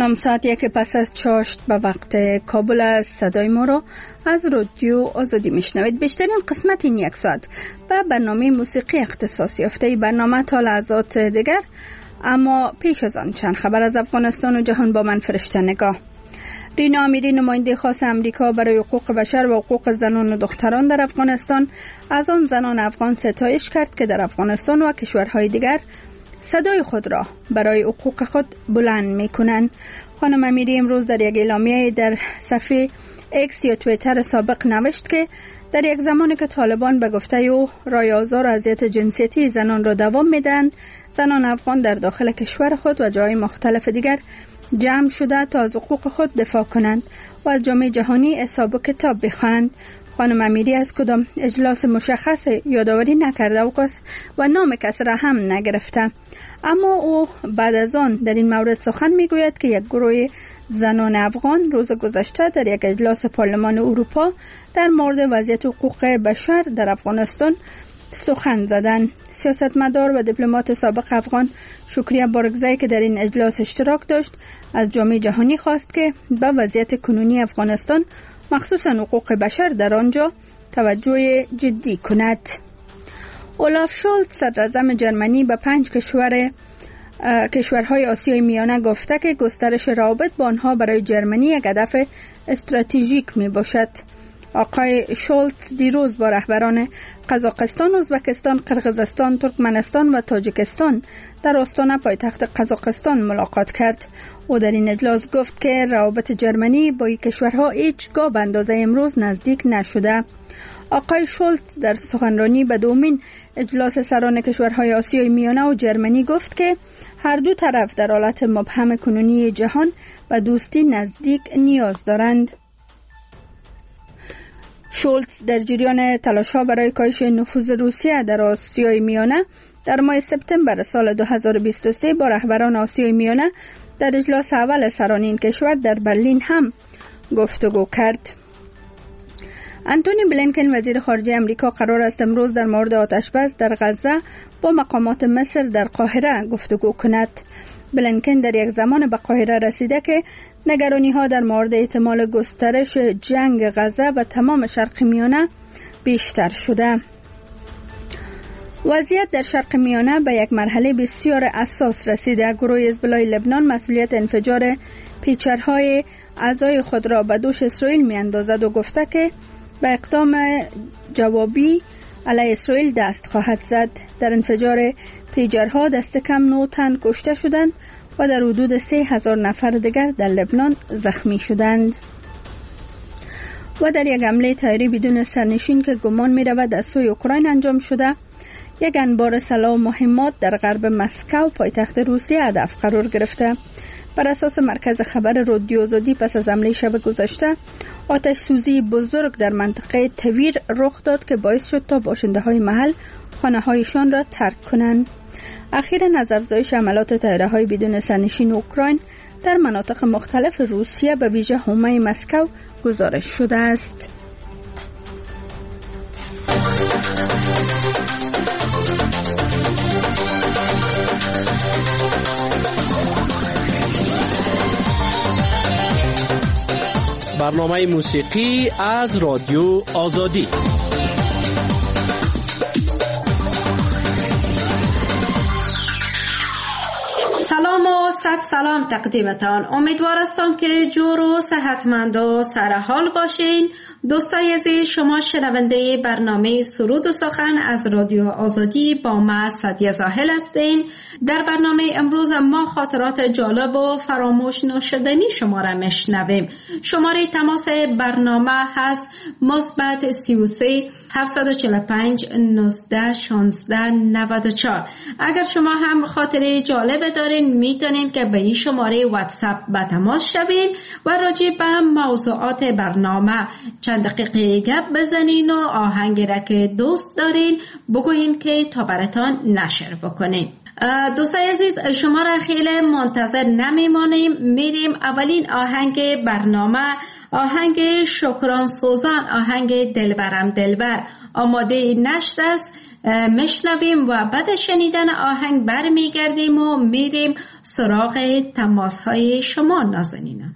سلام، ساعت 1 پس از چاشت به وقت کابل است. صدای ما را از رادیو آزادی میشنوید. بیشترین قسمت این یک ساعت به برنامه موسیقی اختصاص یافته برنامه تا لحظات دیگر، اما پیش از آن چند خبر از افغانستان و جهان با من فرشته نگاه. رینا امیری، نماینده خاص امریکا برای حقوق بشر و حقوق زنان و دختران در افغانستان، از آن زنان افغان ستایش کرد که در افغانستان و کشورهای دیگر صدای خود را برای حقوق خود بلند می کنند. خانم امیری امروز در یک اعلامیه در صفحه ایکس یا توییتر سابق نوشت که در یک زمانی که طالبان به گفته او رای آزار و اذیت جنسیتی زنان را دوام میدهند، زنان افغان در داخل کشور خود و جای مختلف دیگر جمع شده تا از حقوق خود دفاع کنند و از جامعه جهانی حساب و کتاب بخواهند. خانم امیری از کدام اجلاس مشخص یادآوری نکرده و نام کس را هم نگرفته، اما او بعد از آن در این مورد سخن میگوید که یک گروه زنان افغان روز گذشته در یک اجلاس پارلمان اروپا در مورد وضعیت حقوق بشر در افغانستان سخن زدند. سیاستمدار و دیپلمات سابق افغان شکریه بارگزایی که در این اجلاس اشتراک داشت از جامعه جهانی خواست که به وضعیت کنونی افغانستان مخصوصا حقوق بشر در آنجا توجه جدی کند. اولاف شولز صدراعظم جرمنی به 5 کشورهای آسیای میانه گفته که گسترش روابط با آنها برای جرمنی یک هدف استراتژیک می باشد. آقای شولز دیروز با رهبران قزاقستان، ازبکستان، قرقیزستان، ترکمنستان و تاجیکستان در آستانه پایتخت قزاقستان ملاقات کرد. او در این اجلاس گفت که روابط جرمنی با این کشورها هیچگاه به اندازه امروز نزدیک نشده. آقای شولز در سخنرانی به دومین اجلاس سران کشورهای آسیای میانه و جرمنی گفت که هر دو طرف در حالت مبهم کنونی جهان و دوستی نزدیک نیاز دارند. شولز در جریان تلاش‌ها برای کاهش نفوذ روسیه در آسیای میانه در ماه سپتامبر سال 2023 با رهبران آسیای میانه در اجلاس اول سران این کشور در برلین هم گفتگو کرد. انتونی بلینکن وزیر خارجه امریکا قرار است امروز در مورد آتش‌بس در غزه با مقامات مصر در قاهره گفتگو کند. بلینکن در یک زمان به قاهره رسیده که نگرانی‌ها در مورد احتمال گسترش جنگ غزه و تمام شرق میانه بیشتر شده. وضعیت در شرق میانه به یک مرحله بسیار حساس رسیده. گروه حزب الله لبنان مسئولیت انفجار پیچرهای اعضای خود را به دوش اسرائیل می‌اندازد و گفته که به اقدام جوابی علیه اسرائیل دست خواهد زد. در انفجار پیچرها دست کم 9 تن کشته شدند و در حدود 3000 نفر دیگر در لبنان زخمی شدند. و در یک حمله طیاری بدون سرنشین که گمان می رود از سوی اوکراین انجام شده، یک انبار سلاح و مهمات در غرب مسکو پایتخت روسیه هدف قرار گرفته. بر اساس مرکز خبر رادیو آزادی پس از حمله شب گذشته آتش سوزی بزرگ در منطقه تویر رخ داد که باعث شد تا باشنده های محل خانه هایشان را ترک کنند. اخیراً از افزایش حملات طیاره‌های بدون سرنشین اوکراین در مناطق مختلف روسیه به ویژه حومه مسکو گزارش شده است. برنامه موسیقی از رادیو آزادی. سلام و صد سلام تقدیمتان. امیدوار هستم که جور و صحتمند و سرحال باشین. دوستای عزیز، شما شنونده برنامه سرود و سخن از رادیو آزادی با ما سعدیه زاهل هستین. در برنامه امروز ما خاطرات جالب و فراموش نشدنی شما را میشنویم. شماره تماس برنامه هست مثبت 33 745 19 16 94. اگر شما هم خاطره جالب دارین میتونین که به این شماره واتساپ با تماس شوین و راجع به موضوعات برنامه چند دقیقه گپ بزنین و آهنگی را که دوست دارین بگوین که تا براتان نشر بکنین. دوستای عزیز، شما را خیلی منتظر نمیمانیم، میریم اولین آهنگ برنامه آهنگ شکران سوزان، آهنگ دلبرم دلبر آماده نشر است. میشنویم و بعد شنیدن آهنگ برمیگردیم و میریم سراغ تماس‌های شما نازنینان.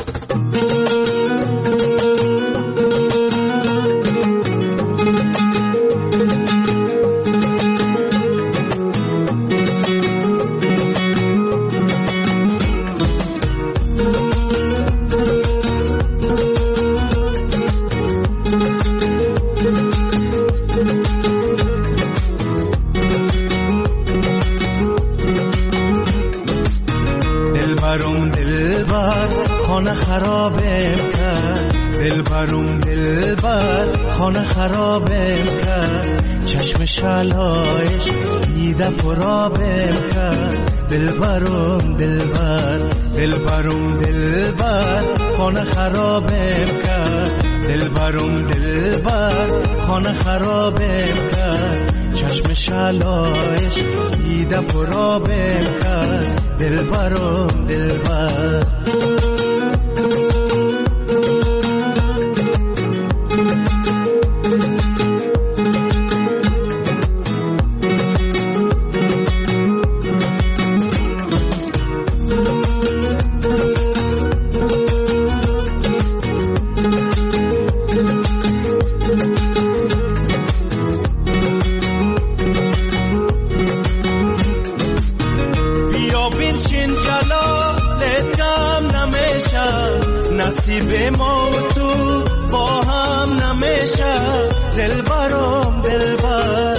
خانه خرابم کرد، چشم شلایش دیده پرابم کرد. دلبرم دلبر، دلبرم دلبر، خانه خرابم کرد. دلبرم دلبر، خانه خرابم کرد، چشم شلایش دیده پرابم کرد. دلبرم دلبر. نصیب ما و تو با هم نمیشه. دلبرم دلبر،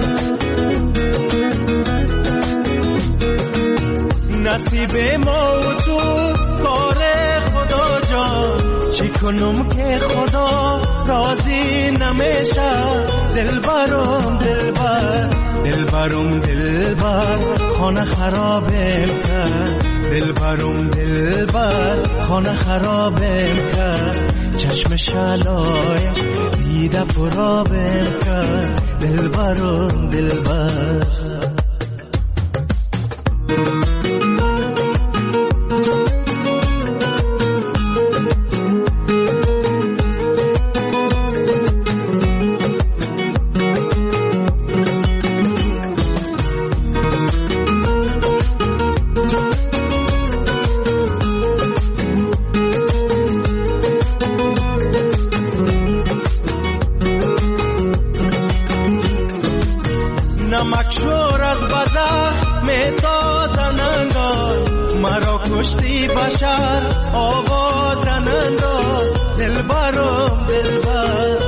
نصیب ما و تو کار خدا جان، چی کنم که خدا راضی نمیشه. دلبرم دلبر، دلبرم دلبر، خانه خرابم کرد. دلبرم دلبر، خانه خرابم کرد، چشم شلایش دیده پرابم کرد. دلبرم دلبر. نمکشور از بزخ میتازن انداز، مرا کشتی بشر آوازن انداز. دلبرم دلبر،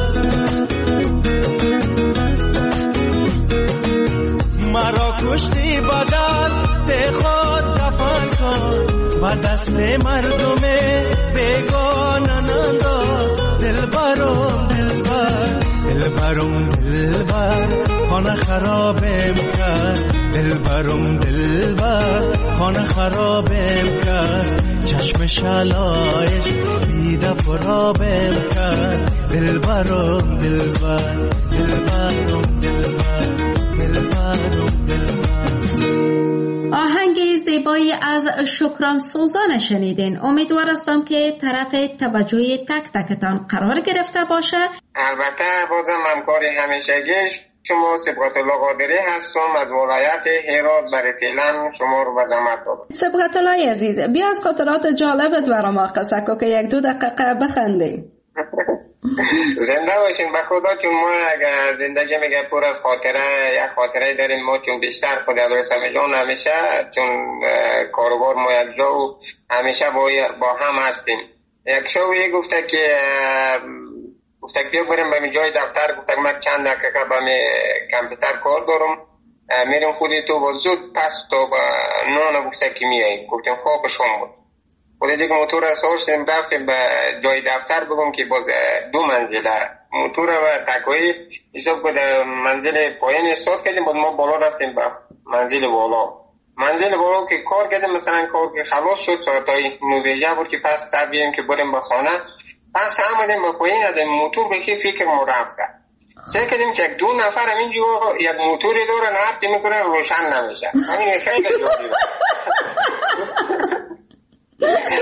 مرا کشتی بدست خود دفن کن، و دست مردم بیگانن انداز. دلبرم دلبر، دلبرم دلبر، خانه خرابم کرد. دلبرم دلبر، خانه خرابم کرد، چشم شلایش دیده پرابم کرد. دلبرم دلبر، دلبرم دلبر، دلبرم دلبر. آهنگ زیبایی از شکران سوزان شنیدین. امیدوار هستم که طرف توجه تک تکتان قرار گرفته باشه. البته بازم همکار همیشگیش شما سبقت الله قادری هستم از ولایت هرات. برای فعلا شما رو به زحمت دادم. سبقت الله عزیز، بیا از خاطرات جالبت برام قصه کو که یک دو دقیقه بخندیم. زنده باشین به خدا، چون ما اگر زندگی میگه پر از خاطره، یک خاطره داریم ما، چون بیشتر خود از رسم جان همیشه چون کاروبار ما یک جا و همیشه با هم هستیم. یک شوی گفته که بیا بریم به جای دفتر. گفتم من چند دقیقه به کامپیوتر کار دارم، میریم خودی تو با زود پس تو با نان. گفته که میایی. گفتم خواب شما بود. خودی که موتور را سوارشتیم رفتیم به جای دفتر. بگم که باز 2 منزله موتور و تکایی حساب کنه منزل پایین استاد کردیم. باز ما بالا رفتیم به منزل بالا که کار کردیم. مثلا کار که خلاص شد ساعتای 9 بود که پس تبییم که بریم به خانه. پس آمدیم با پایین از این موتور به که فکر ما رفت کرد. سعی کردیم که 2 نفر همینجا یک موتوری دارن هفتی میکنن روشن نمیشه. همین خیلی جالبه.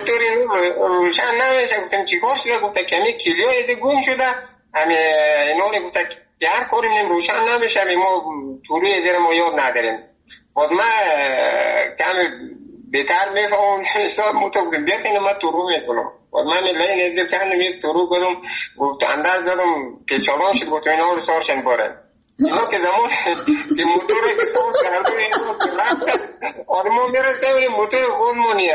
موتور روشن نمیشه. گفتم چیکار شده؟ گفته کمی کلیو از گم شده، همین اینو گفته که هر کاری روشن نمیشه، ما توری زیر ما یاد نداریم. بعد من کمی بهتر میفهمم حساب موتور بودم بکنم من تورو میکنم. بعد من لین ازیر کندم یک تورو کردم، گفت اندر زدم که چالان شد، گفت اینا رو سارشن بارن. اینا که زمان که موتور که سارش کردم اینا که رفت آدمو میرسه ولی موتور خودمونیه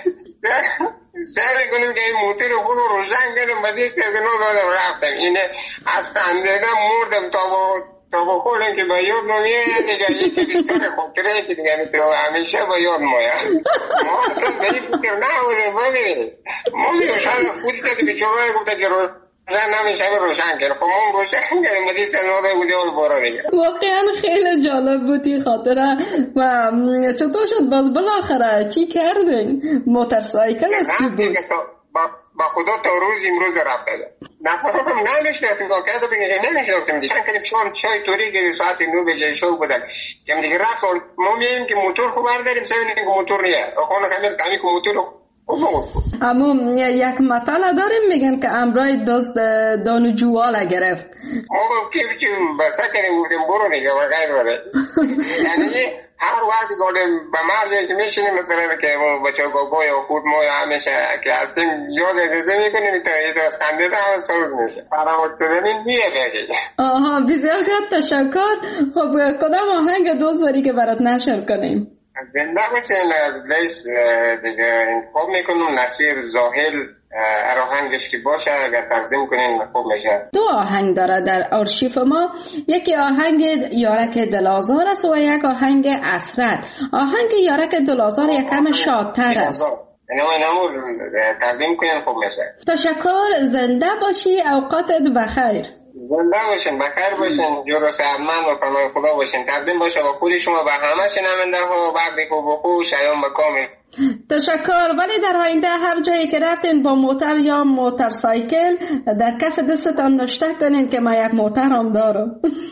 سر کنیم که این موتور خود رو روشن کردم بدیست از اینو دادم رفتم. اینه از خندیدم مردم تا با خودم که با یاد نمیه دیگه یکی بسیار خاطره که دیگه همیشه با یاد مایه. ما اصلا به این فکر نبودیم ببینید. ما میروشن خودی که بیچاره گفته که روشن نمیشه روشن کرد. خب ما روشن کردیم بدیست ناده بوده اول بارا دیگه. واقعا خیلی جالب بودی خاطره. و چطور شد باز بالاخره چی کردین؟ موتورسایکل است که بود؟ با خدا تا روز امروز رفته نفرم نمیشناختیم که کرده بگیم نمیشناختیم دیگه. چند کردیم چای توری که ساعت 9 بجه شو بودن که دیگه رفت ما میگیم که موتور خوب برداریم سبینیم که موتور نیه خانه کمی که موتور اما یک مطالعه داریم میگن که امرای دست دانو جواله گرفت. ما کیف چی بسته کنیم بودیم برو دیگه و غیر بره. یعنی هر وقتی گفتیم به مرجعی که میشینیم مثلا که بچه گوگوی و خود ما همیشه که هستیم یاد اجازه میکنیم تا یه دست خنده ده همه سرود میشه. فراموش کردنی نیه بگید. آها بسیار زیاد تشکر. خب کدام آهنگ دوست داری که برات نشر کنیم؟ زنده باشین از لیس دیگه انتخاب میکنم نصیر زاهل هر آهنگش که باشه اگر تقدیم کنین خوب میشه. دو آهنگ داره در آرشیف ما، یکی آهنگ یارک دلازار است و یک آهنگ اسرت. آهنگ یارک دلازار یکم شادتر است. اینو تقدیم کنین خوب میشه. تشکر. زنده باشی. اوقاتت بخیر. زنده باشین بخیر باشین جور و سعدمند و فرمان خدا باشین. تقدیم باشه با خود شما به همه شنونده ها وقتی خوب و خوب شیام بکامل. تشکر. ولی در آینده هر جایی که رفتین با موتر یا موتورسایکل در کف دستتان نوشته کنین که من یک موتر هم دارم.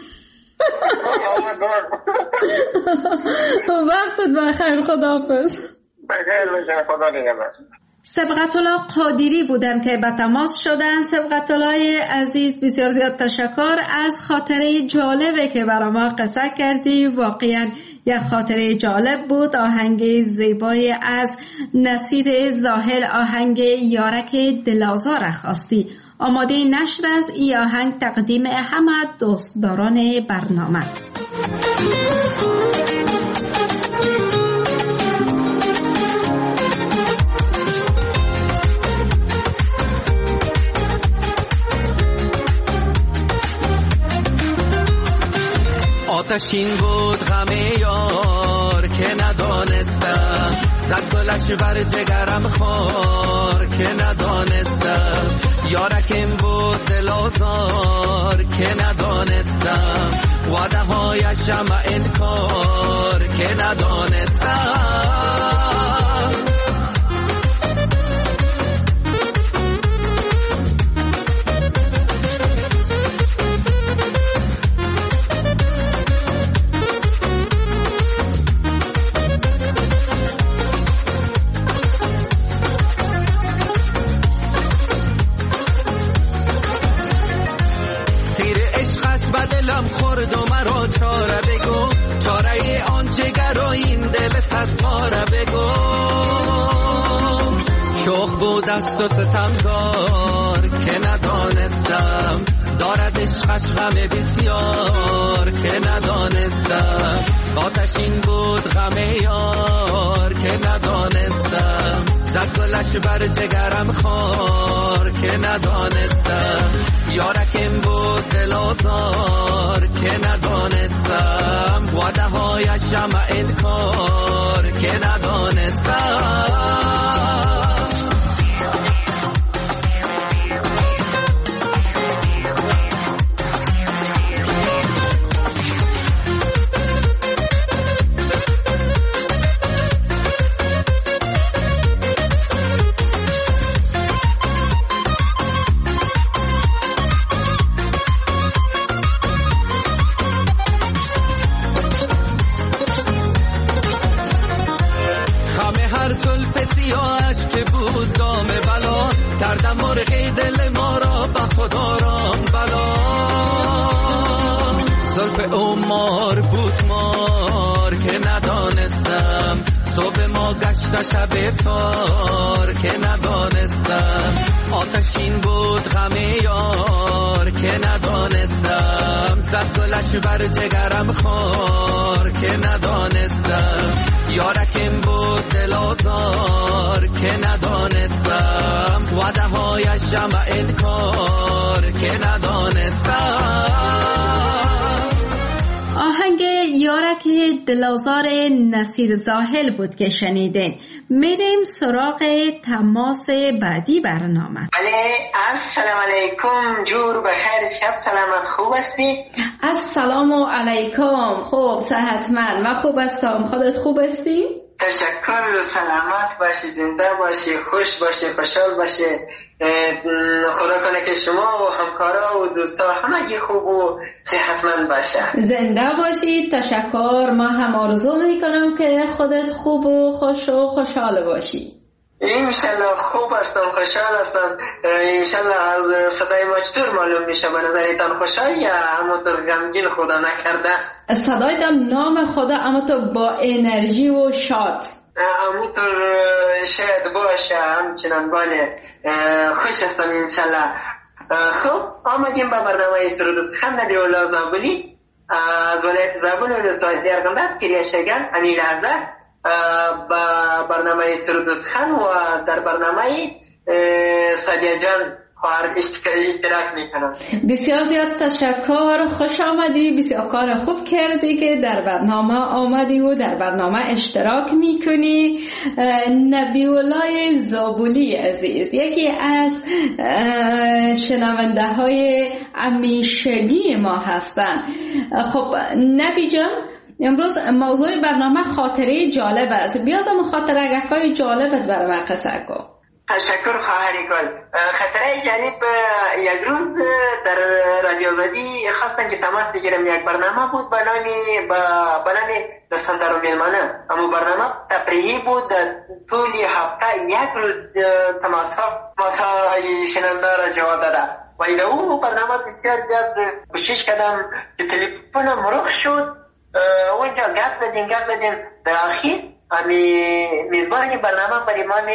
وقتت بخیر. خداحافظ. بخیر باشین. خدا نگهدار. سبقت الله قادری بودن که به تماس شدن. سبقت الله عزیز بسیار زیاد تشکر از خاطره جالبه که برای ما قصه کردی. واقعا یک خاطره جالب بود. آهنگ زیبای از نصیر زاهل، آهنگ یارک دلازار خواستی. آماده نشر است. این آهنگ تقدیم همه دوستداران برنامه. آتشین بود غم یار که ندانستم، زد گلش بر جگرم خار که ندانستم. یارکم بود دل آزار که ندانستم، وعده هایشم انکار که ندانستم. دلم خورد و مرا چاره بگو، چاره آن جگر و این دل صد پاره بگو. شوخ بود است و ستمگار که ندانستم، دارد عشقش غم بسیار که ندانستم. آتشین بود غم یار که ندانستم، زد گلش بر جگرم خار که ندانستم. یارکم بود دل آزار که ندانستم، وعده هایشم انکار که ندانستم. حرف عمر بود مار که ندانستم تو به ما گشت شب تار که ندانستم آتشین بود غم یار که ندانستم زد گلش بر جگرم خار که ندانستم یارکم بود دل آزار که ندانستم وعده هایش جمع انکار که ندانستم. آهنگ یارک دلازار نصیر زاهل بود که شنیدین. میریم سراغ تماس بعدی برنامه. السلام علیکم، جور بخیر، شب سلامت، خوب هستی؟ السلام علیکم، خوب صحتمند، من خوب هستم، خودت خوب هستی؟ تشکر، سلامت باشی، زنده باشی، خوش باشی، خوشحال باشی. خدا کنه که شما و همکارا و دوستا همگی خوب و صحتمند باشه. زنده باشی، تشکر. ما هم آرزو میکنم که خودت خوب و خوش و خوشحال باشی. انشالله خوب هستم، خوشحال هستم. انشالله از صدای ما چطور معلوم میشه؟ به نظرتان خوشحال یا همونطور غمگین خدا نکرده؟ صدایتان نام خدا اما تو با انرژی و شاد. همونطور شاید باشه، همچنان بله، خوش هستم انشالله. خب آمدیم به برنامه سرود و سخن ندی اولا زابلی از ولایت زابل و دوستای دیارگنده کریا شگن امیل عزت با برنامه سرود و سخن و در برنامه سادیا جان خواهر اشتراک میکنم. بسیار زیاد تشکر، خوش آمدی، بسیار کار خوب کردی که در برنامه آمدی و در برنامه اشتراک میکنی. نبی‌الله زابلی عزیز یکی از شنونده های همیشگی ما هستن. خب نبی جان، امروز موضوع برنامه خاطره جالب است. بیازم خاطره‌های جالبت برای من قصه کن. تشکر خواهری گل. خاطره جالب، یک روز در رادیو آزادی خواستن که تماس بگیرم. یک برنامه بود به نام دستاندار و میلمانه، اما برنامه تفریحی بود. طول هفته یک روز تماس‌های شنونده را جواب داده و در اون برنامه بسیار زیاد کوشش کردم که تلفنم رخ شد. اونجا گپ زدیم در آخر میزبان برنامه برای ما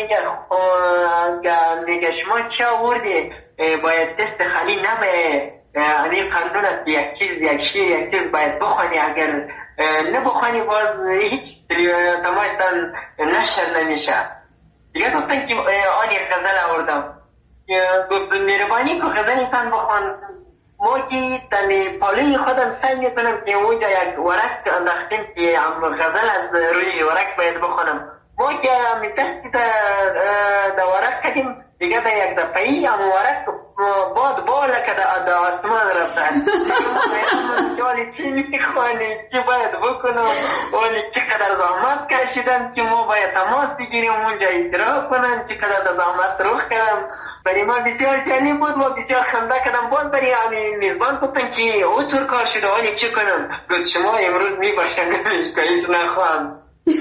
میگه شما چه آوردی؟ باید دست خالی نبه. این قانون است، یک چیز باید بخوانی، اگر نبخوانی باز هیچ تماشتان نشر نمیشه. دیگه گفتن که آن یک غزل آوردم. گفت مهربانی که غزلتان بخوان. موجی تنی پالوی خودم سعی میکنم که اونجا یک ورق انداختیم که غزل از روی ورق باید بخونم. موجی دستی دا ورق کردیم دیگه دا یک دفعی ورق باد بالا که دا آسمان رفته. ولی چی میخوانی؟ چی باید بکنم؟ ولی چقدر زحمت کشیدم که ما باید تماس بگیریم اونجا اعتراف کنم چقدر زحمت روح کردم. برای ما بسیار جالب بود، ما بسیار خنده کردم. باز برای میزبان گفتن که او طور کار شده، ولی چی کنم؟ گفت شما امروز میباشنگمش که هیچ نخواهم.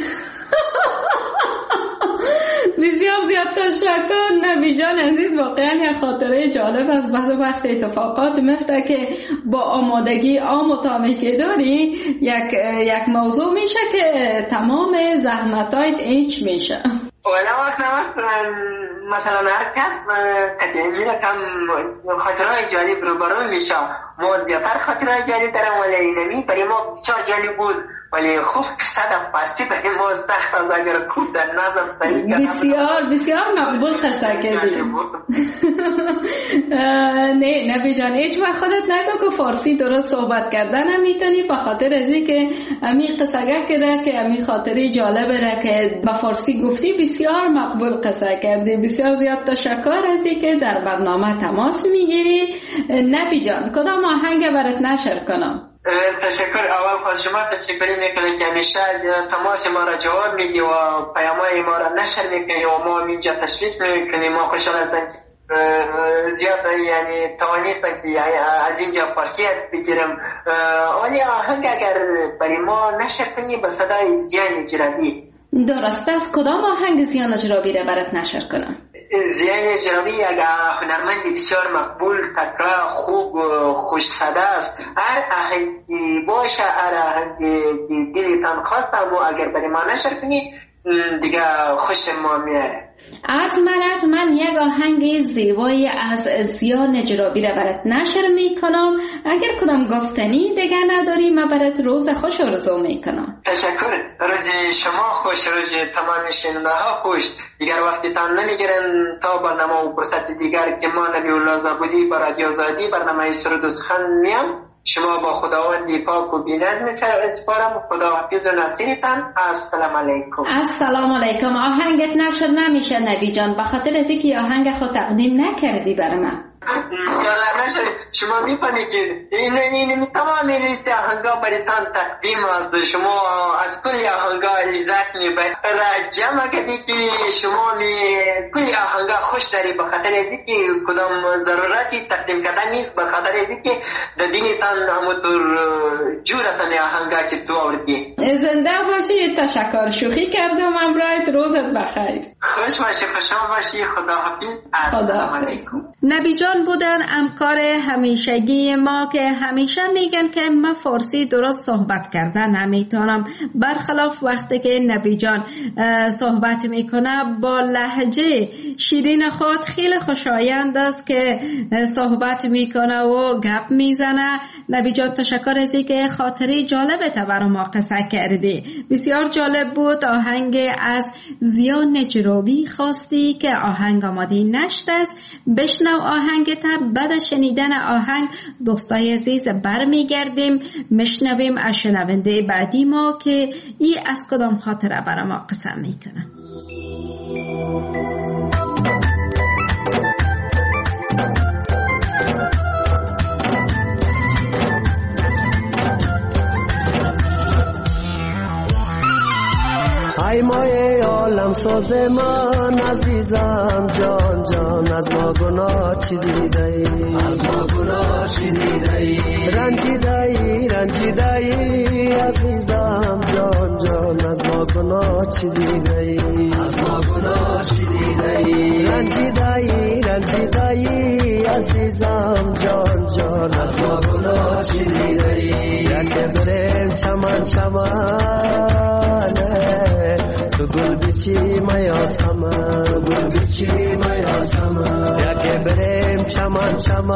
بسیار زیاد تشکر نبی جان عزیز. واقعا یک خاطره جالب است. بعضی وقت اتفاقات میفته که با آمادگی عام و تامی که داری یک موضوع میشه که تمام زحمتایت هیچ میشه. ولی وقت مثلا هر کس میره کم خاطرهای جالب روبرو میشه. ما زیادتر خاطرهای جالب دارم ولی اینمی برای ما بسیار جالب بود، ولی خوب صد فارسی برای ما سخت است. اگر خوب در نظم صحیح بسیار مقبول قصه کردی. نه نبی جان، هیچ وقت خودت نگو که فارسی درست صحبت کردن نمیتونی، به خاطر ازی که امی قصه کرده که امی خاطری جالبه را که به فارسی گفتی بسیار مقبول قصه کردی. بسیار زیاد تشکر ازی که در برنامه تماس میگیری. نبی جان، کدام آهنگ برات نشر کنم؟ تشکر. اول خواهد شما تشکری میکنم که همیشه تماس ما را جواب میدی و پیامای ما را نشر میکنی و ما اینجا تشویق میکنیم. ما خوشحال هستم زیاد یعنی توانستم که از اینجا فارسیت بگیرم. ولی آهنگ اگر برای ما نشر کنی به صدای زیان جرابی. درست است. کدام آهنگ زیان جرابی را برات نشر کنم؟ زیان جرامی یک هنرمند بسیار مقبول، تکرار، خوب، خوش صدا است. هر آهنگی باشه، هر آهنگی دلتان خواست و اگر برای ما نشر کنی دیگه خوش ما میاره. حتما یک آهنگ زیبایی از زیان جرابی را برات نشر میکنم. اگر کدام گفتنی دیگه نداری من برات روز خوش آرزو میکنم. تشکر. روز شما خوش، روز تمام شنونده ها خوش. دیگر وقتی تان نمیگیرن تا برنامه و فرصت دیگر که ما نبی الله زابودی با رادیو آزادی برنامه سرود و سخن میام. شما با خداوند پاک و بی‌نظم سپارم. خدا حافظ و ناصرتان. السلام علیکم. السلام علیکم. آهنگت نشر نمیشه نبی جان، به خاطر از اینکه آهنگ خود تقدیم نکردی برای من. یالا نشد. شما میفهمی که این تمام لیست آهنگا برایتان تقدیم است. شما از کل آهنگا لذت میبرید. جمع کردی که شما کل آهنگا خوش داری، به خاطر از اینکه کدام ضرورتی تقدیم کردن نیست، به خاطر از اینکه در دینتان همونطور جور هستن آهنگا که تو آوردی. زنده باشی. تشکر. شوخی کردم. امرایت روزت بخیر. خوش باشی، خوشحال باشی. خدا حافظ. السلام علیکم. نبی جان بودن همکار همیشگی ما که همیشه میگن که من فارسی درست صحبت کردن نمیتونم، برخلاف وقتی که نبی جان صحبت میکنه با لهجه شیرین خود خیلی خوشایند است که صحبت میکنه و گپ میزنه. نبی جان تشکر از اینکه خاطری جالب تا برای ما قصه کردی. بسیار جالب بود. آهنگ از زیان جرابی خواستی که آهنگ آماده نشده است. بشنو آهنگ تا بعد شنیدن آهنگ دوستای عزیز برمیگردیم میشنویم از شنونده بعدی ما که ای از کدام خاطره برای ما قصه میکنه. ای مایه عالم ساز من عزیزم جان جان، از ما گناه چی دیده ای؟ از ما گناه چی دیده ای؟ رنجیده ای عزیزم جان جان، از ما گناه چی دیده ای؟ از ما گناه چی دیده ای؟ رنجیده ای عزیزم جان جان، از ما گناه چی دیده ای؟ یکی بریم چمن تو گل بیچی میاسمن، گل بیچی میاسمن، یکی بریم چمن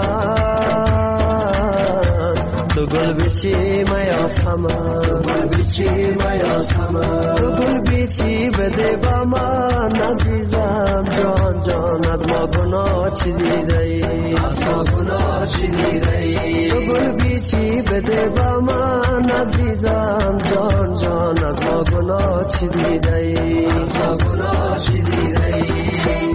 تو گل بیچی میاسمن، گل بیچی میاسمن، تو گل بیچی بده با من عزیزم جان جان، از ما گناه چی دیده ای؟ از ما گناه چی دیده ای؟ تو گل بیچی بده با من عزیزم جان جان، از ما گناه چی دیده ای؟ از ما گناه چی دیده ای؟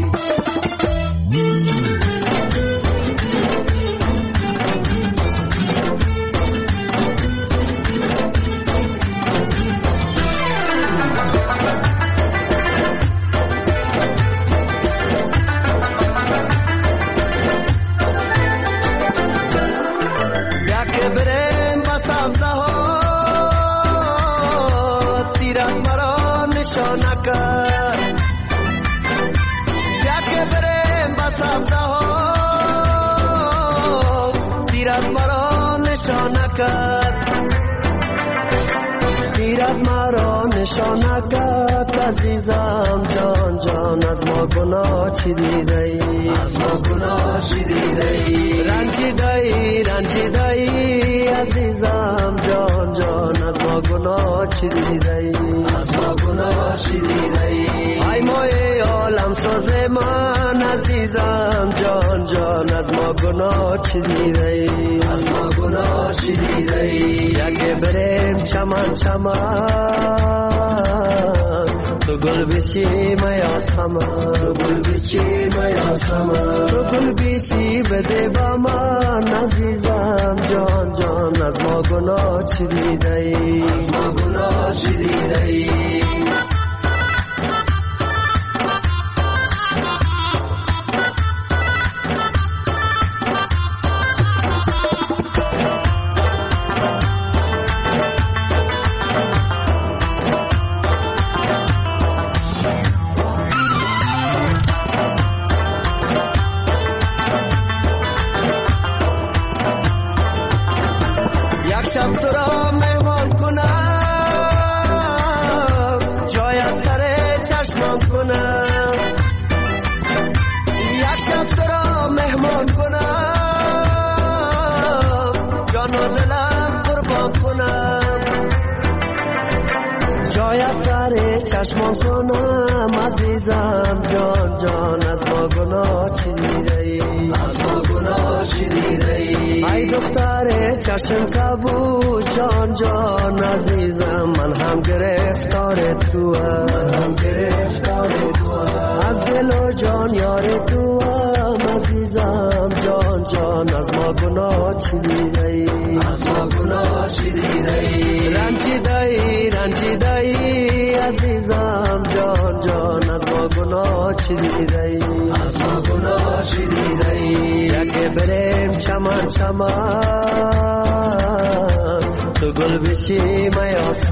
تیرت مرا نشانکت عزیزم جان جان، از ما گناه چی دیده ای؟ از ما گناه چی دیده ای؟ رنجیده ای عزیزم جان جان، از ما گناه چی دیده ای؟ از ما گناه چی دیده ای؟ ای مای عالم ساز من عزیزم جان جان، از ما گناه چی دیده ای؟ از ما گناه چی دیده ای؟ یکی بریم چمن تو گل بیچی میاسمن، تو گل بیچی میاسمن، تو گل بیچی بده با من عزیزم جان جان، از ما گناه چی دیده ای؟ از ما گناه چی دیده ای؟ شب تو را مهمان کنم شاید سر چشمان کنم یک شب تو را مهمان کنم جان و دلم قربان کنم شاید سر چشمان کنم عزیزم جان جان از ما گناه چی دیده ای از ما گناه چی دیده ای ای دختر چشم کبود جان جان عزیزم من هم گرفتار تو از دل و جان یار تو عزیزم جان جان از ما گناه چی دیده ای از ما گناه چی دیده ای رنجیده ای عزیزم جان جان از ما گناه چی دیده ای از ما گناه چی دیده ای یکی بریم چمن تو گل بچی میاس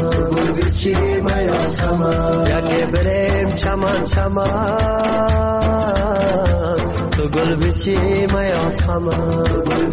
همه یکی بریم چمن تو گل بچی میاس همه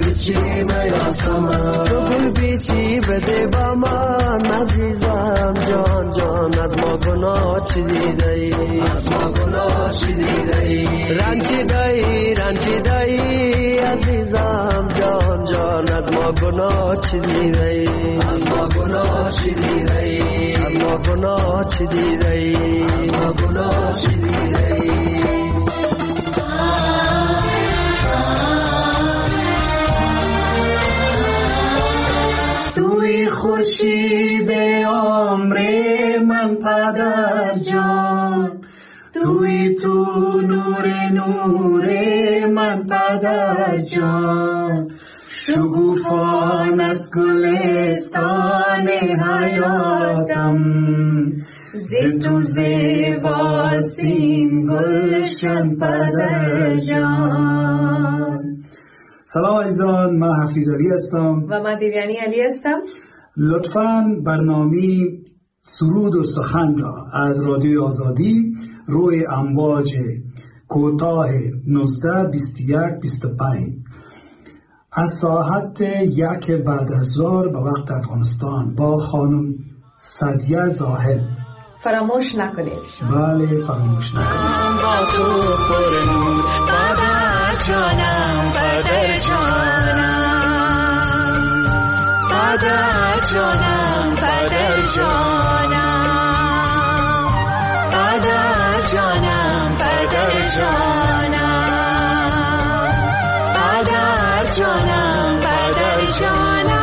تو گل بچی بده با من عزیزم جان جان از ما گناه چی دیده ای از ما گناه چی دیده ای رنجیده ای عزیزم جان جان از ما گناه چی دیده ای از ما گناه چی دیده ای از ما گناه چی دیده ای از ما گناه چی دیده ای توی خورشید عمر من پدر جان توی تو نور من پدر جان شگوفان از گلستان حیاتم ز تو زیباسین گلشن پدر جان. سلام عزیزان، من حفیظ علی هستم و من دیویانی علی هستم. لطفاً برنامه سرود و سخن را از رادیو آزادی روی امواج کوتاه 19 21 25 از ساعت 1 بعد از ظهر به وقت افغانستان با خانم سعدیه زاهد فراموش نکنید. بله فراموش نکنید. با تو پر نور پدر جانم پدر جانم پدر جانم پدر جانم پدر جانم پدر جانم پدر جانم پدر جانم.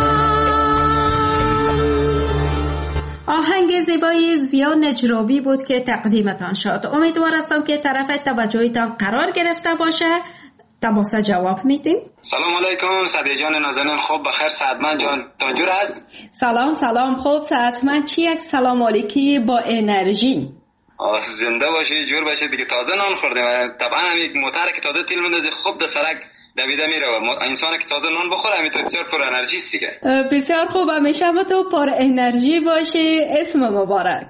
آهنگ زیبای زیا نجروی بود که تقدیمتان شد. امیدوار هستم که طرف توجهتان قرار گرفته باشه. تماس جواب میدیم. سلام علیکم سعدیه جان نازنین، خوب بخیر؟ سعدمند جان تانجور است؟ سلام خوب سعدمند. چی یک سلام علیکی با انرژی. زنده باشی جور باشی دیگه. تازه نان خوردیم طبعا همین موتر که تازه تیل مندازی خوب در سرک دویده میره و انسان که تازه نان بخوره همینطور بسیار پر انرژی است دیگه. بسیار خوب، همیشه تو پر انرژی باشی. اسم مبارک.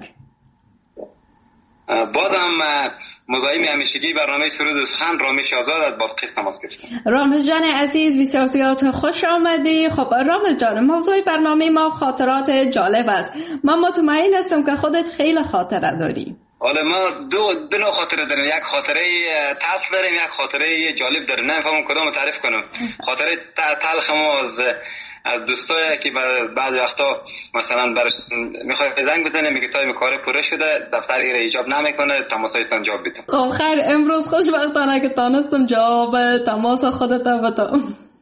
بادم مزاحم همیشگی برنامه سرود و سخن رامیش آزاد از بادغیس تماس گرفتم. رامز جان عزیز بسیار زیاد خوش آمدی. خب رامز جان، موضوع برنامه ما خاطرات جالب است. من مطمئن هستم که خودت خیلی خاطره داری. حالا ما دو نوع خاطره داریم، یک خاطره تلخ داریم، یک خاطره جالب داریم. نمیفهمم کدومو تعریف کنم. خاطره تلخ ما از دوستایی که بعضی وقتا مثلا برش میخوای زنگ بزنه میگه تایم کار پوره شده، دفتر ایره ایجاب نمیکنه، تماسایتان جواب بدم. خب خیر، امروز خوشبختانه که تانستم جواب تماس خودت بدم.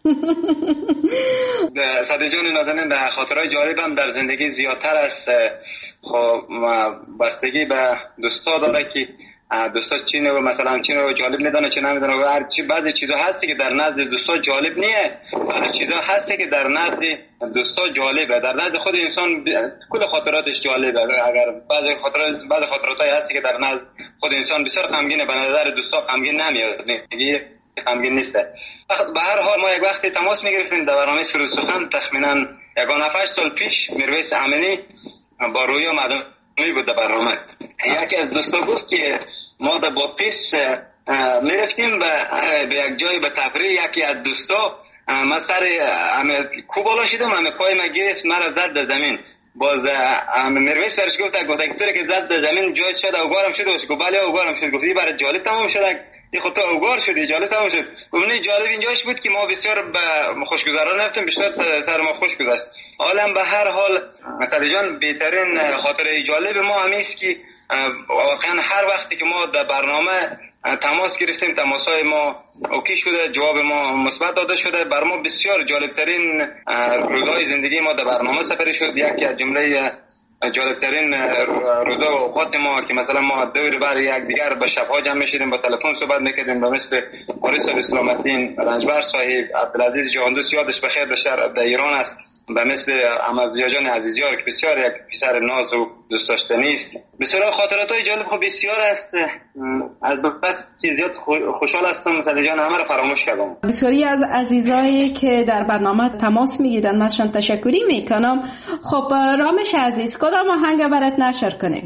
سعدیه جان نازنین، در خاطرهای جالبم در زندگی زیادتر است. خب بستگی به دوستا داره که دوستا چی نوع مثلا چی نوع جالب میدونه چی نمیدونه و هر چی. بعضی چیزا هستی که در نزد دوستا جالب نیه، بعضی چیزا هستی که در نزد دوستا جالبه. در نزد خود انسان کل خاطراتش جالبه. اگر بعضی خاطراتای هستی که در نزد خود انسان بسیار غمگینه، به نظر دوستا غمگین نمیاد، غمگین نیست. به هر حال ما یک وقتی تماس میگرفتیم در برنامه سرود سخن، تخمینا 7 سال پیش میرویس امینی با رویا مدنی بود در برنامه. یکی از دوستا گفت که ما در بادغیس میرفتیم به یک جای به تفریح. یکی از دوستا من سر کو بالا شدم، پای من گرفت، مرا زد در زمین. باز مرویش سرش گفت که طوری که زد در زمین جای شد اوگارم شد. گفت بله اوگارم شد. گفت برای جالب تمام شد. این خود تو اوگار شدی، جالب تمام شد. گفتم جالب اینجاش بود که ما بسیار خوشگذران رفتیم، بیشتر سر ما خوش گذشت. حالا به هر حال مثلا جان بهترین خاطره جالب ما همیست که واقعا هر وقتی که ما در برنامه تماس گرفتیم، تماسای ما اوکی شده، جواب ما مثبت داده شده، بر ما بسیار جالبترین روزهای زندگی ما در برنامه سپری شد. یکی از جمله جالبترین روزا و اوقات ما که مثلا ما دور بر یک دیگر به شب‌ها جمع می‌شدیم، با تلفن صحبت می‌کردیم، به مثل حارث اسلام الدین رنجبر صاحب، عبدالعزیز جهاندوست یادش بخیر در ایران است، به مثل احمدزیا جان عزیزیار که بسیار یک پسر ناز و دوست داشتنی است. بسیار خاطرات‌های جالب خب بسیار است. از بس چیزیات خوشحال هستم مثلا جان همه را فراموش کردم. بسیاری از عزیزایی که در برنامه تماس میگیرن مثلا تشکری میکنم. خب رامش عزیز کدام آهنگ برات نشر کنیم؟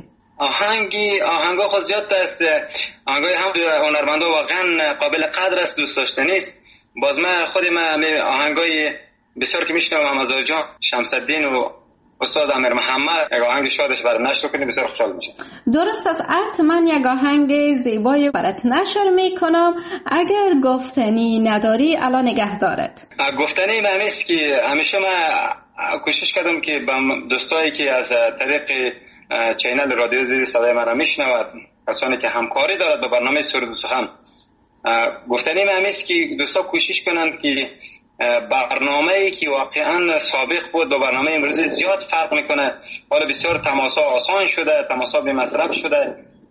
آهنگا خود زیاد است. آهنگای هم هنرمندا واقعا قابل قدر است، دوست داشتنی است. باز من آهنگای بسیار که میشنوم از جان شمس الدین و استاد امیر محمد، یک آهنگ شادش برای نشر کنیم بسیار خوشحال میشم. درست است، من یک آهنگ زیبایی برات نشر میکنم. اگر گفتنی نداری الان نگه دارد. گفتنی من همیست که همیشه من کوشش کردم که با دوستایی که از طریق چینل رادیو زیر صدای مرا میشنود، کسانی که همکاری دارد با برنامه سرود و سخن، گفتنی من همیست که دوستا کوشش کنند که برنامه‌ای که واقعا سابق بود با برنامه امروزی زیاد فرق میکنه. حالا بسیار تماسا آسان شده، تماسا بی مصرف شده.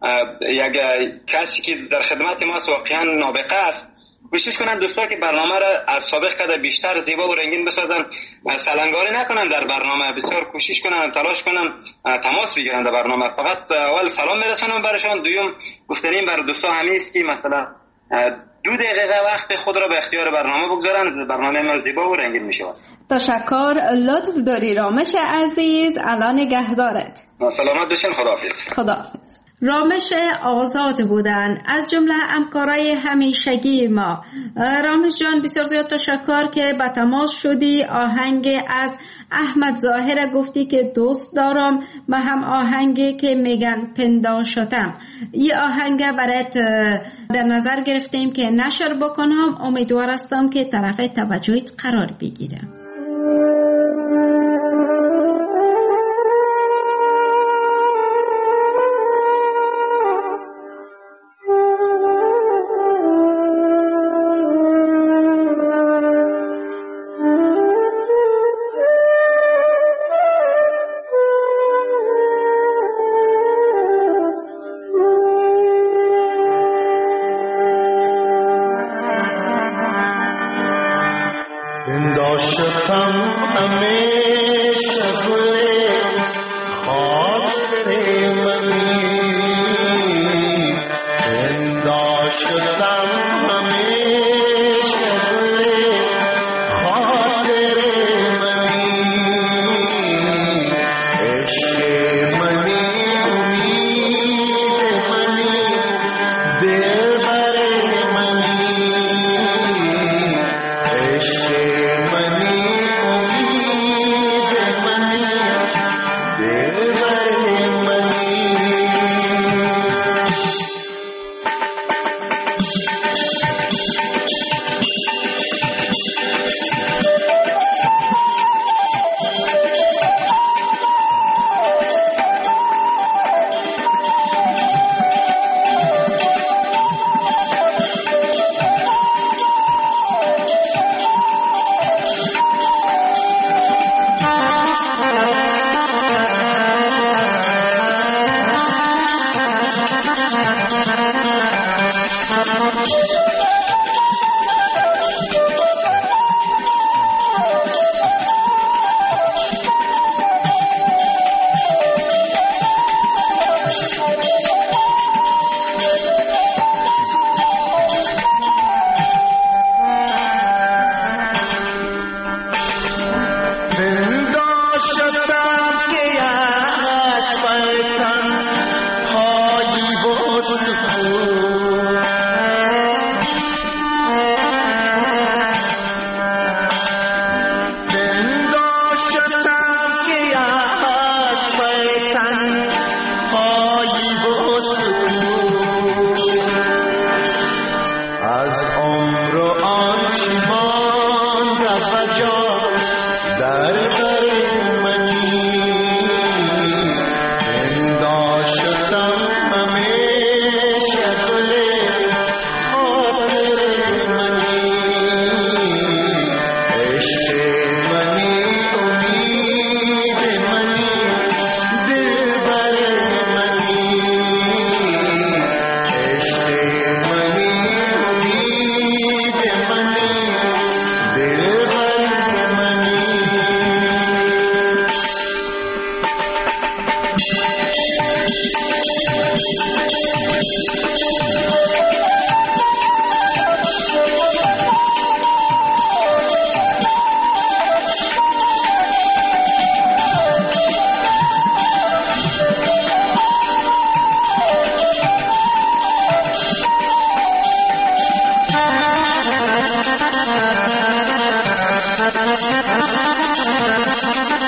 یک کسی که در خدمت ما واقعا نابغه است، کوشش کنن دوستا که برنامه را از سابق کده بیشتر زیبا و رنگین بسازن، سلنگاری نکنن در برنامه، بسیار کوشش کنن، تلاش کنن تماس بگیرن در برنامه. فقط اول سلام میرسونم برشان، دوم گفتنیم بر دوستا همیست که مثلا 2 دقیقه وقت خود را به اختیار برنامه بگذارن، برنامه ما زیبا و رنگین می شود. تشکر، لطف داری رامش عزیز، الان نگه دارد. سلامت باشین، خداحافظ. خداحافظ. رامش آزاد بودن از جمله همکارای همیشگی ما. رامش جان بسیار زیاد تشکر که با تماس شدی. آهنگ از احمد ظاهر گفتی که دوست دارم و هم آهنگی که میگن پنداشتم. این آهنگ برات در نظر گرفتیم که نشر بکنم. امیدوار هستم که طرف توجهت قرار بگیرم. داشتم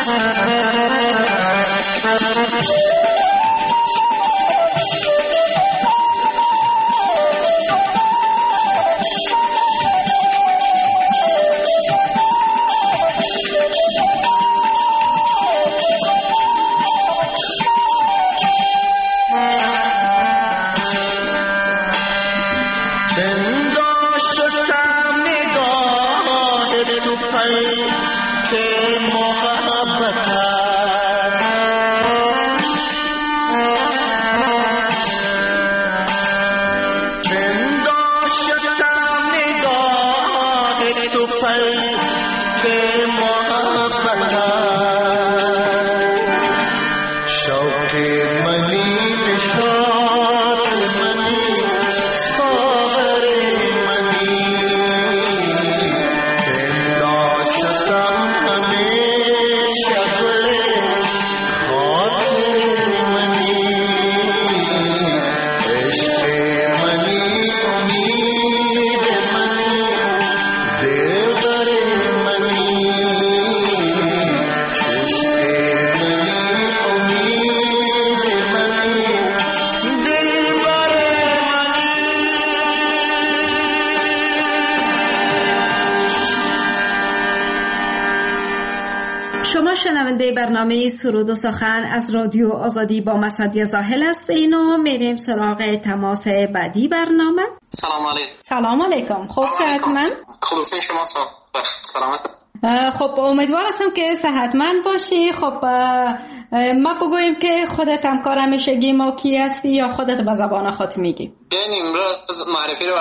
برنامه سرود و سخن از رادیو آزادی با مسعدی زاهل هستین و میریم سراغ تماس بعدی برنامه. سلام علیکم. سلام علیکم. خوب صحتمند؟ خوب شما سلامت؟ خب امیدوار هستم که صحتمند باشی. خب ما بگوییم که خودت همکار همیشگی ما کی هستی یا خودت به زبان خود میگی؟ امروز معرفی رو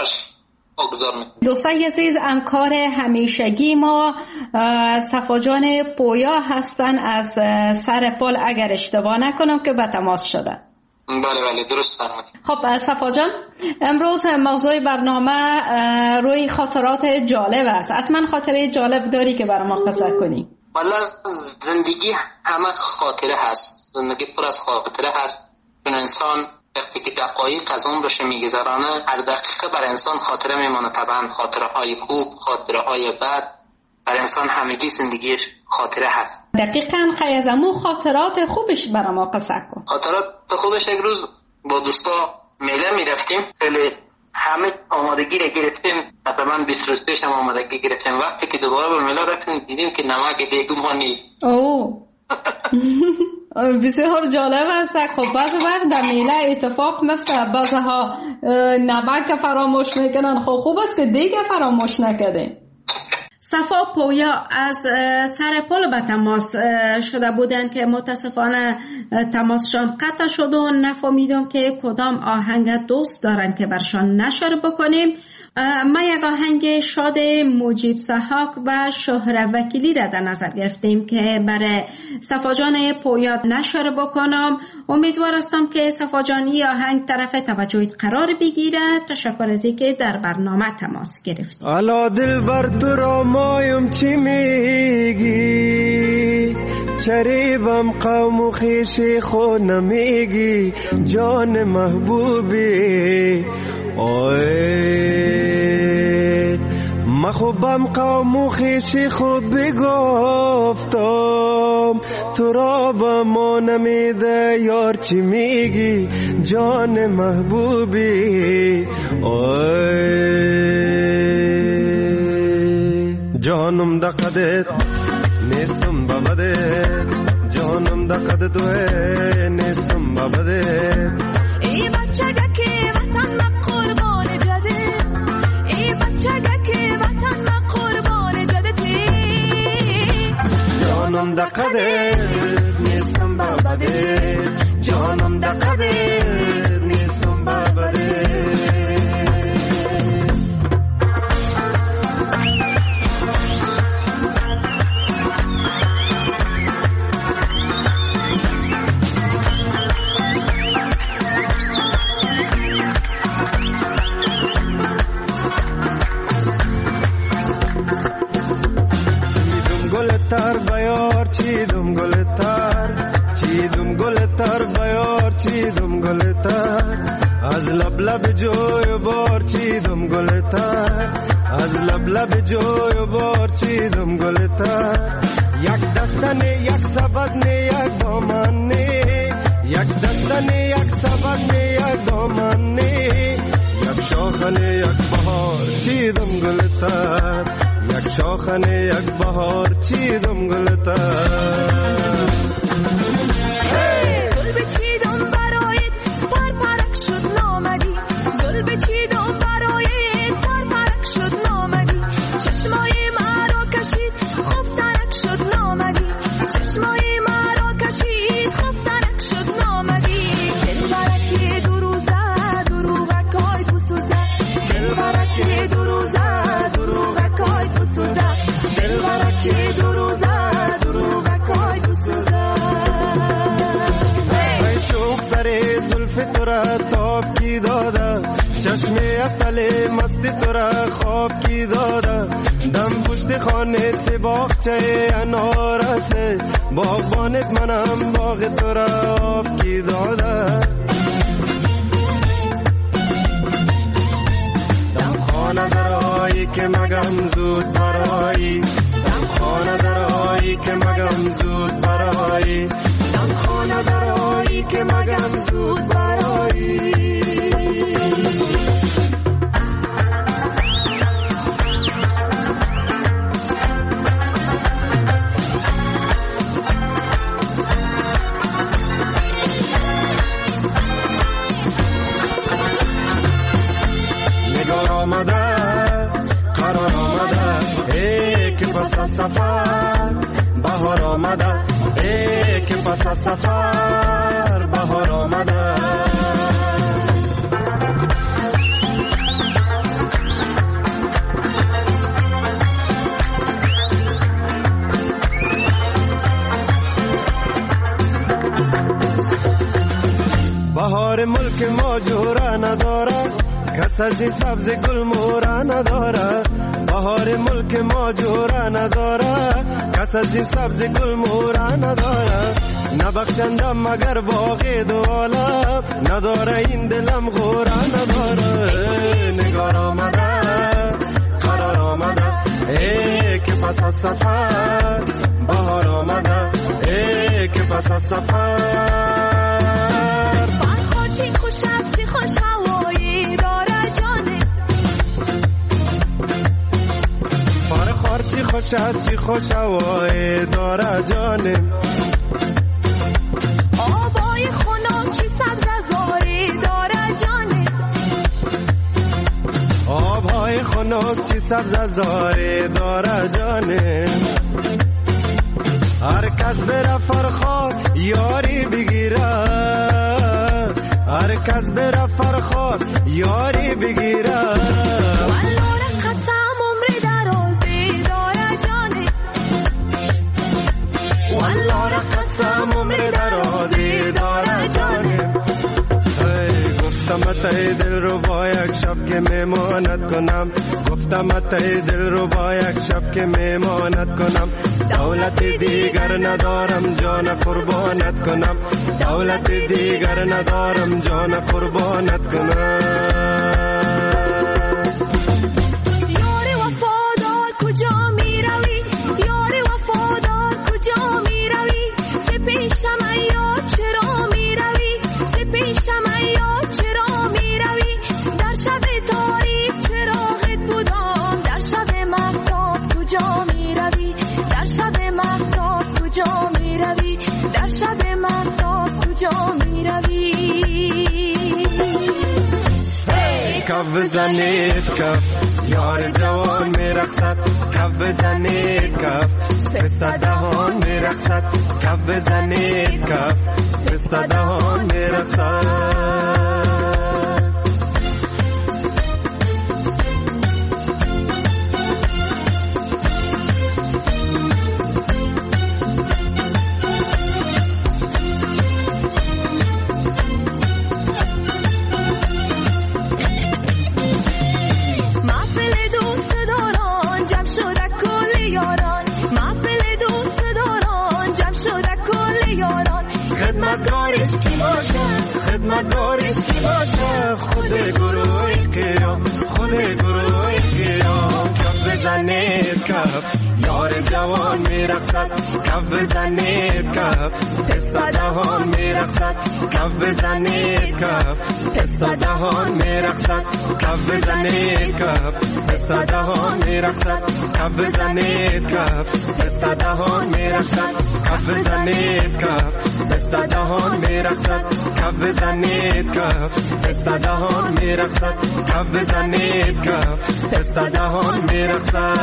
دوستای عزیز، همکار همیشگی ما صفا جان پویا هستن از سرپل، اگر اشتباه نکنم که به تماس شده. بله درست فرمودید. خب صفا جان، امروز موضوع برنامه روی خاطرات جالب است. حتما خاطره جالب داری که برای ما قصه کنی؟ والا زندگی همه خاطره هست، زندگی پر از خاطره هست. چون انسان وقتی که دقایق از عمرش میگذرانه، هر دقیقه بر انسان خاطره میمانه. طبعا خاطره های خوب، خاطره های بد، بر انسان همگی زندگیش خاطره هست. دقیقاً. خیزمو خاطرات خوبش برای ما قصه کن. خاطرات خوبش، یک روز با دوستا میله میرفتیم، خیلی همه آمادگی رو گرفتیم، تقریبا 20 روز پیش هم آمادگی گرفتیم. وقتی که دوباره به میله رفتیم دیدیم که نمک دیگه ما نیست. بسیار جالب است. خب بعضی وقت در میله اتفاق میفته، بعضها نمک فراموش میکنن. خب خوب است که دیگه فراموش نکنه. صفا پویا از سرپل به تماس شده بودن که متاسفانه تماسشان قطع شد و نفهمیدم که کدام آهنگ دوست دارن که برشان نشر بکنیم. ما یک آهنگ شاد مجیب سحاق و شهر وکیلی را در نظر گرفتیم که برای صفا جان پویا نشر بکنم. امیدوار هستم که صفا جانی آهنگ طرف توجهت قرار بگیره. تشکر از اینکه در برنامه تماس گرفتیم. الا دلبر تو را مایم چی میگی، چریبم قوم و خیشی خود نمیگی، جان محبوبی مخوبم قوم و خیشی خود بگفتم، تو را با ما نمیده یار چی میگی، جان محبوبی جانم دقدت نیستم ببدت، جانم دقدت توه نیستم ببدت. ای بچه که وطن قربان جدت، ای بچه که وطن قربان جدتی، جانم دقدت نیستم ببدت، جانم دقدت نیستم ببدت. تر بیار چیدم گل تر، چیدم گل تر بیار چیدم گل تر، از لب لب جوی بار چیدم گل تر، از لب لب جوی بار چیدم گل تر، یک دستن یک سبد یک دامن یک دستن یک سبد یک دامن یک شاخن یک بهار چیدم گلتر یک شاخن یک بهار چیدم گلتر گل بچیدم برایت پرپرک شد نامدی گل بچیدم برایت پرپرک شد نامدی چشمای مرا کشید خفتنک شد نامدی چشمای مرا کشید خفتنک شد نامدی دل برکی دو روزه دروغکای بسوزه دل برکی دو روزه دروغکای بسوزه دل برکی دو روزه دروغکای بسوزه سر زلف تو را تاب کی داده چشم اصل مستی تو را خواب کی داده دم پشت خانه چه باغچه انار است باغبانت منم باغ تو را آب کی داده دم خانه درایی که مگم زود برایی دم خانه درایی که مگم زود برایی دم خانه درایی که مگم زود برایی نگار آمده قرار آمده ای که پس از سفر بهار آمده ای که پس از سفر بهار آمده بهار ملک ما جورا نداره کس از این سبز گل مورا نداره بهار ملک ما جورا نداره کس از این سبز گل مورا نداره نبخشندم مگر باقی دو عالم نداره این دلم غورا نداره نگار آمده قرار آمده ای که پس از سفر بهار آمده ای که پس از سفر چی خوش است چی خوش هوایی داره جانه خار چی خوش است چی خوش هوایی داره جانه آبای خنک چی سبز زاری داره جانه آبهای خنک چی سبز زاری داره جانه هر کس بره فرخار یاری بگیره هر کس بره فرخار یاری بگیره والله قسم عمر درازی داره جانه والله قسم عمر درازی داره جانه گفتم اتای دل رو با یک شب که میمانت کنم گفتم اتای دل رو با یک شب که میمانت کنم دولت دیگر ندارم جان قربانت کنم دولت دیگر ندارم جان قربانت کنم یار وفادار کجا می روی یار وفادار کجا می روی ز پیشم یار چرا می روی ز پیشم یار چرا می روی در شب تاریک چراغت بودم در شب مهتاب کجا می روی در شب مهتاب کجا می روی در شب مهتاب کجا می روی کف بزنید کف یار جوان میرقصد کف بزنید کف پسته دهان میرقصد کف بزنید کف پسته دهان میرقصد خدمتگارش کی باشه خود گروه کیام خود گروه کیام کف بزنید کف یار جوان میرقصد کف بزنید کف پستا دهان میرقصد کف بزنید کف پستا دهان میرقصد کف بزنید کف پستا دهان میرقصد کف بزنید کف پستا دهان میرقصد کف بزنید کف پستا دهان میرقصد کف بزنید کف پستا دهان میرقصد کف بزنید کف پستا دهان میرقصد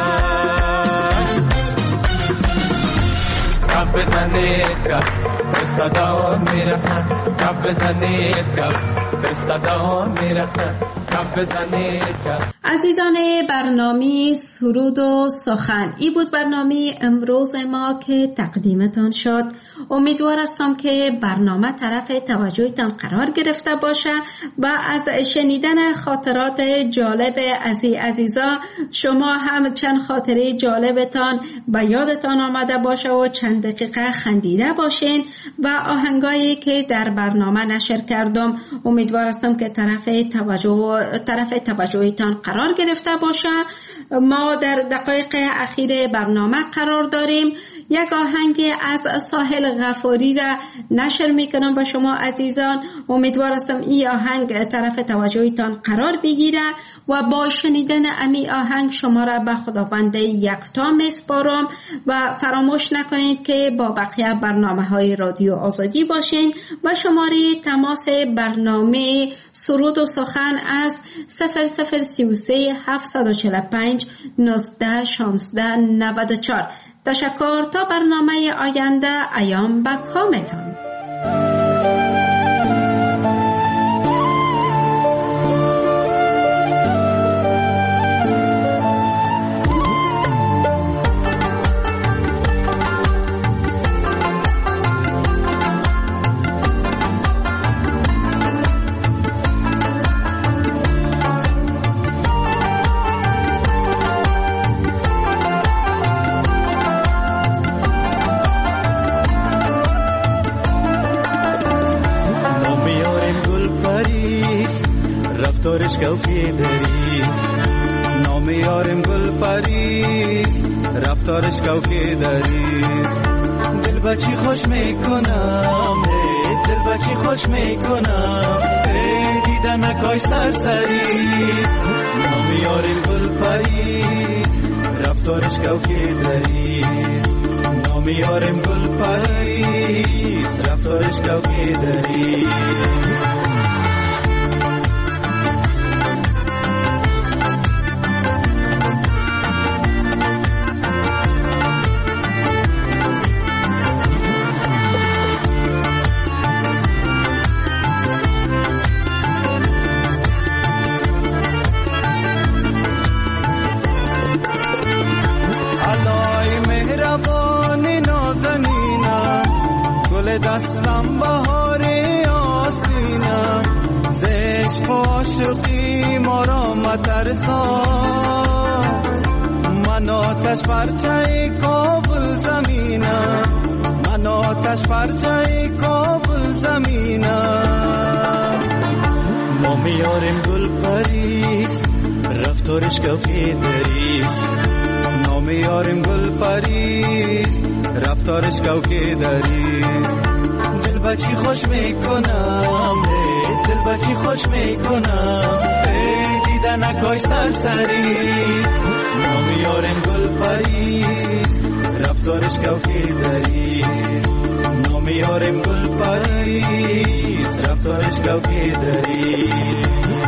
کف بزنید کف پستا دهان میرقصد کف بزنید کف پستا دهان میرقصد کف بزنید کف. عزیزان برنامه سرود و سخن، این بود برنامه امروز ما که تقدیمتان شد. امیدوار هستم که برنامه طرف توجهتان قرار گرفته باشه و از شنیدن خاطرات جالب عزیزا شما هم چند خاطره جالبتان به یادتان آمده باشه و چند دقیقه خندیده باشین و آهنگایی که در برنامه نشر کردم امیدوار هستم که طرف توجهتان قرار گرفته باشه. ما در دقایق اخیر برنامه قرار داریم. یک آهنگ از ساحل غفاری را نشر میکنم به شما عزیزان. امیدوار هستم این آهنگ طرف توجهتان قرار بگیره و با شنیدن امی آهنگ شما را به خداوند یکتا میسپارم و فراموش نکنید که با بقیه برنامه‌های رادیو آزادی باشین و شماره تماس برنامه سرود و سخن از 0033 745 19 16 94. تشکر. تا برنامه آینده ایام به کامتان. رفتارش کوفی دریست نام یارم گل پریست رفتارش کوفی دریست دل بچی خوش میکنم دل بچی خوش میکنم دیدن نکاش سرسریست نام یارم گل پریست رفتارش کوفی دریست نام یارم گل پریست رفتارش کوفی دریست دستم بهار آستینم زشق عاشقی ما را مترسا من آتش پرچه کابل زمینم من آتش پرچه کابل زمینم نام یارم گل پریست رفتارش کفی دریست نام یارم گل پریست رفتارش کوکی دریست دل بچی خوش میکنم دل بچی خوش میکنم دیدن نکاش سرسریست نام یارم گل پریست رفتارش کوکی دریست نام یارم گل پریست رفتارش کوکی دریست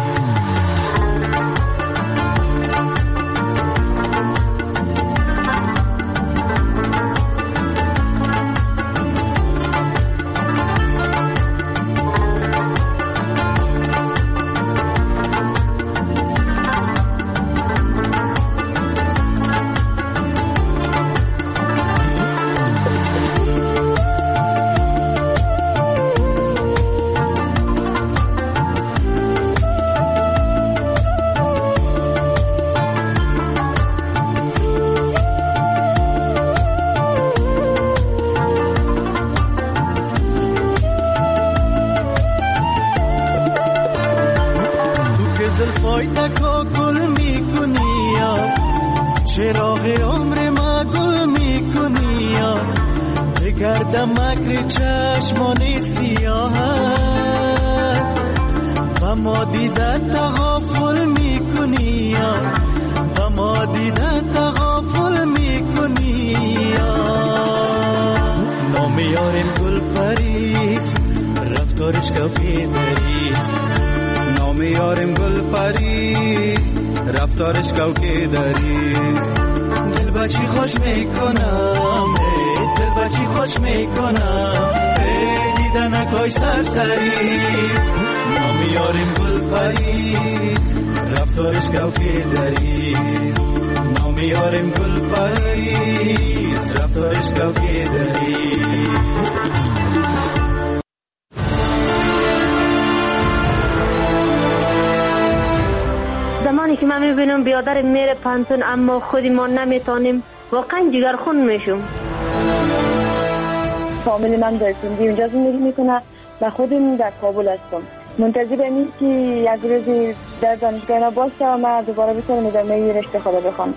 چراغ عمر ما گل میکنی یا بگردم مکر چشمان سیاهت و ما دیدن تغافل میکنی یا و ما دیدن تغافل میکنی یا نام یارم گل پریست رفتارش کافی دریست نام یارم گل پریست رفتارش کافی دریست دل بچی خوش میکنم دل بچی خوش میکنم دیدن اکاش سرسریست نام یارم گل پریست رفتارش کافی دریست نام یارم گل پریست رفتارش کافی دریست زمانی که من میبینم بیادر میره پانتون اما خودی ما نمیتونیم واقعا جگرخون میشم. فامیل من در سندی اونجا زندگی میکنه و خودم در کابل هستم. منتظر اینیم که یک روزی در دانشگاه باشه و من دوباره بتونم ادامه رشته خدا بخوام.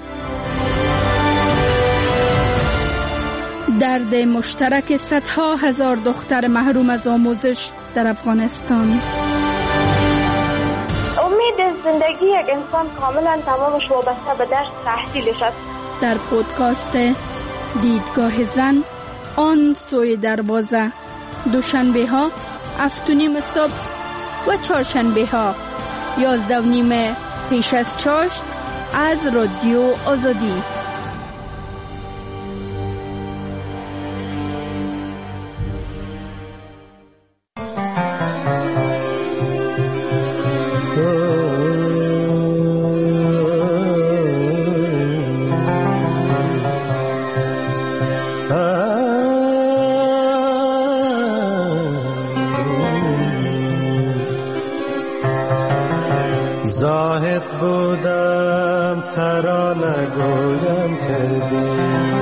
درد مشترک صدها هزار دختر محروم از آموزش در افغانستان. امید زندگی یک انسان کاملا تمامش وابسته به درس تحصیلش است. در پودکاست دیدگاه زن آن سوی دروازه، دوشنبه ها 7:30 صبح و چهارشنبه ها 11:30 پیش از چاشت از رادیو آزادی. زاهد بودم ترانه گویم کردی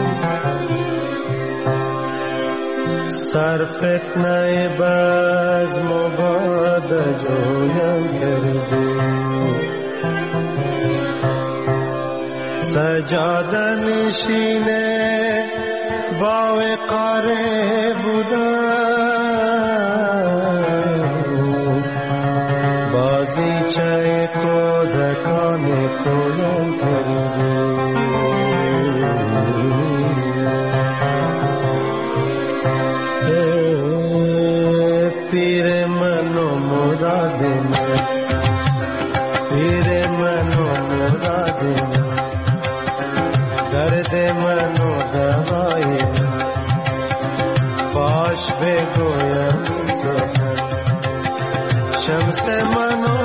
سر فتنه بزم و باد جویم کردی سجاده نشینه با وقاره بودم بازیچه کودکان کویم کردی پیر من و مراد من پیر من و مراد من درد من و دوای من باش بگویم سخن شمس من و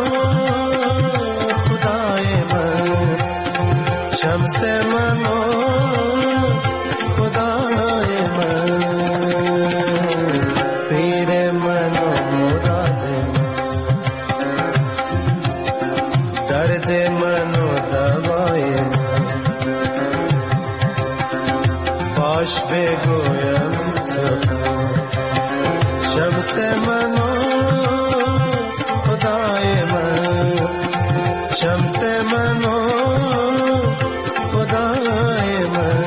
خدای من شمس من و خدای من پیر من و مراد من درد من و دوای من باش بگویم سخن شمس من و خدای من شمس من و خدای من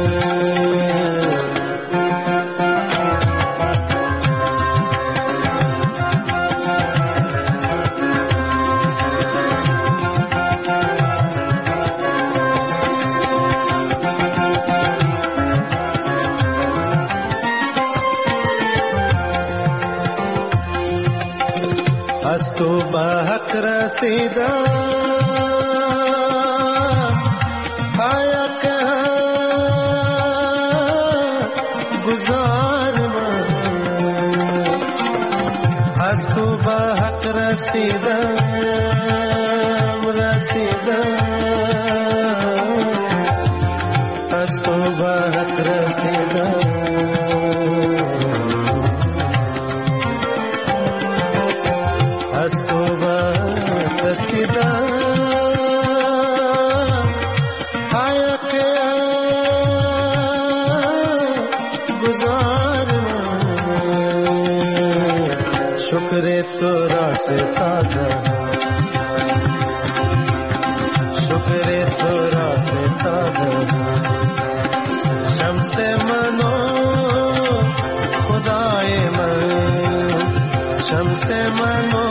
از تو به حق رسیدم حق گزار من از تو به حق رسیدم از تو به حق رسیدم از تو بات رسیدم حق گزار من شکر تو را ستادم شکر آخر تو را ستاده شمس من و خدای من شمس من و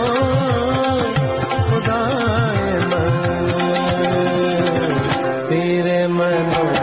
خدای من پیر من و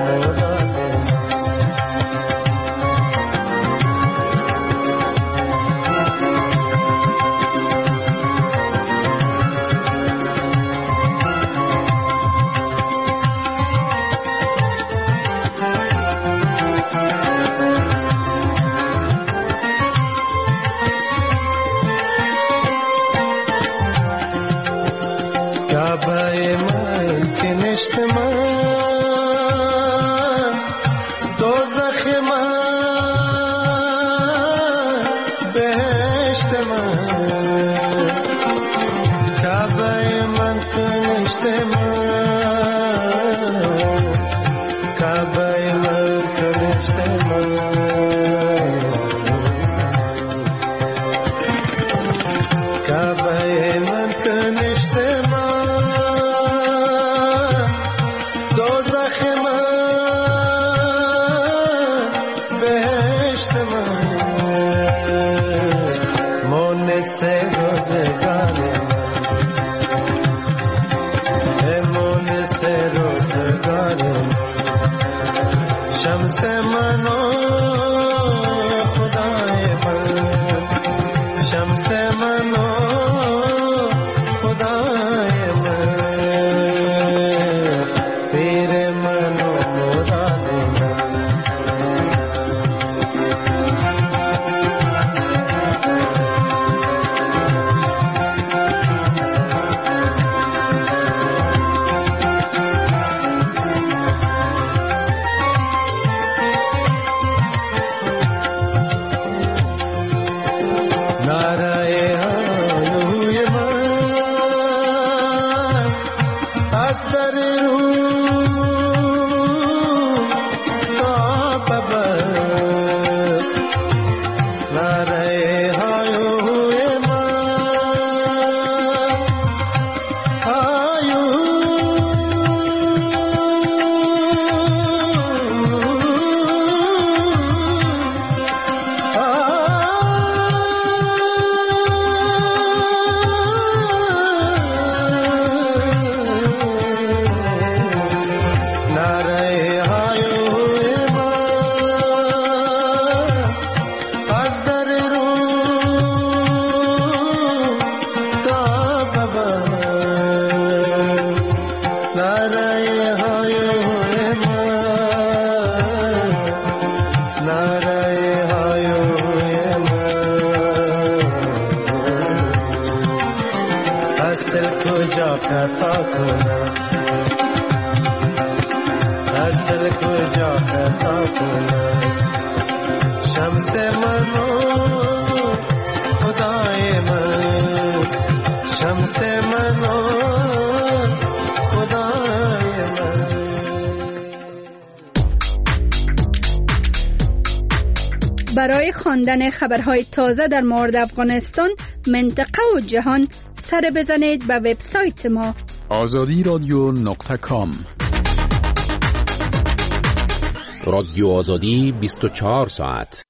برای خواندن خبرهای تازه در مورد افغانستان، منطقه و جهان سر بزنید به وبسایت ما azadiradio.com. رادیو آزادی 24 ساعت.